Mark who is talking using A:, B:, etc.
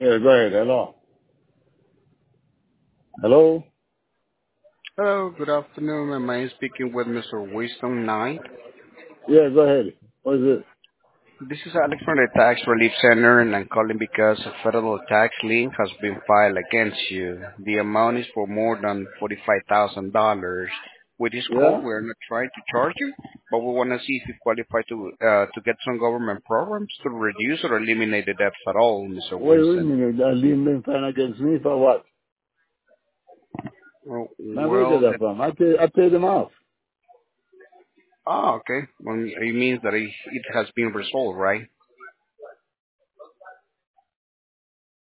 A: Yeah, go ahead. Hello. Hello?
B: Hello, good afternoon. Am I speaking with Mr. Wisdom Knight?
A: Yeah, go ahead. What is it?
B: This is Alex from the Tax Relief Center, and I'm calling because a federal tax lien has been filed against you. The amount is for more than $45,000. With this call,
A: Yeah?
B: we're not trying to charge you, but we want to see if you qualify to get some government programs to reduce or eliminate the debts at all, Mr.
A: Wait a
B: Winston.
A: minute. That lien been filed against me for what?
B: Well,
A: Now where you get
B: well,
A: that from? I paid them off.
B: okay. Well, it means that it has been resolved, right?